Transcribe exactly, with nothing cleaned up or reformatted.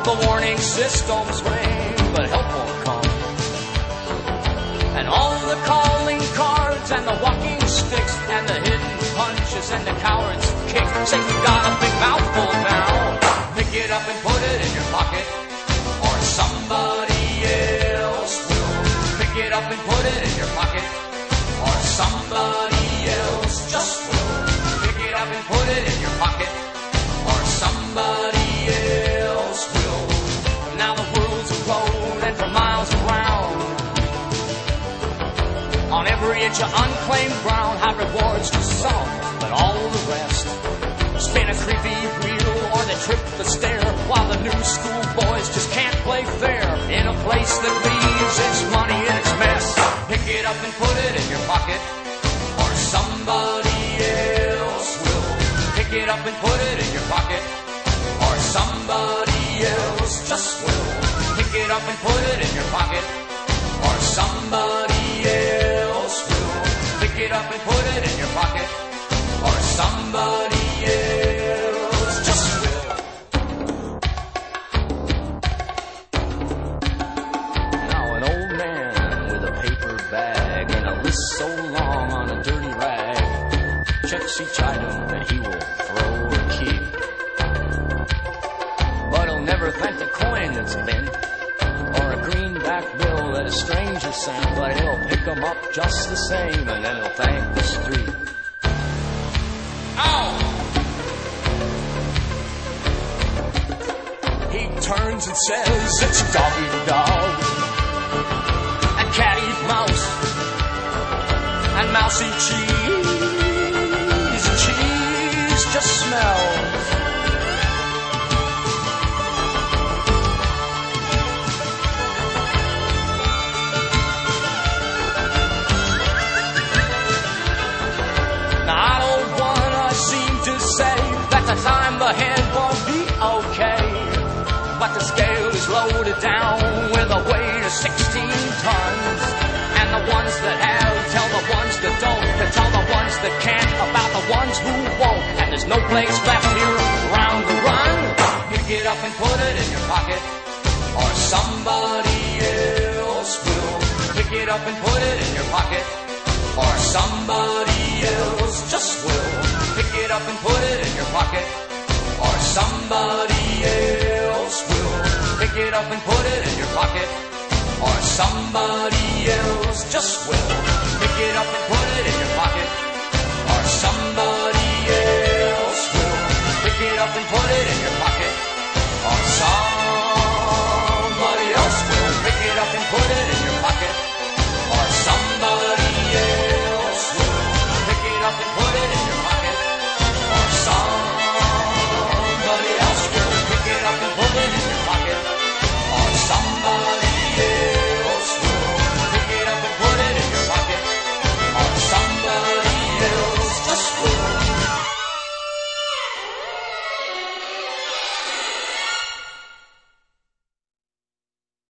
the warning systems ring, but help won't come. And all the calling cards and the walking sticks and the hidden punches and the cowards kicks say you got a big mouthful now. Pick it up and put it in your pocket, or somebody else will. Pick it up and put it in your pocket, or somebody else just will. Pick it up and put it in your pocket, or somebody else will. Now the world's a road and for miles around, on every inch of unclaimed ground, have rewards to some, but all the rest spin a creepy wheel or they trip the stair, while the new school boys just can't play fair in a place that leaves its money in its mess. Pick it up and put it in your pocket, or somebody else will. Pick it up and put it in your pocket, or somebody else just will. Pick it up and put it in your pocket, or somebody else will. Pick it up and put it in your pocket, or somebody else just will. Now an old man with a paper bag and a list so long on a dirty rag checks each item that he will throw or keep, but he'll never thank the coin that's bent or a greenback bill that a stranger sent, but he'll pick them up just the same and then he'll thank the street. Ow! He turns and says it's doggy dog and catty mouse and mousy cheese. Cheese just smells. Now I don't wanna seem to say that the time ahead won't be okay, but the scale is loaded down with a weight of sixteen tons, and the ones that have tell the ones that don't, to tell the ones that can't about the ones who won't, and there's no place left here around the run. Pick it up and put it in your pocket, or somebody else will. Pick it up and put it in your pocket, or somebody else just will. Pick it up and put it in your pocket, or somebody else will. Pick it up and put it in your pocket, or somebody else just will. Pick it up and put it in your pocket, or somebody else will. Pick it up and put it in your pocket.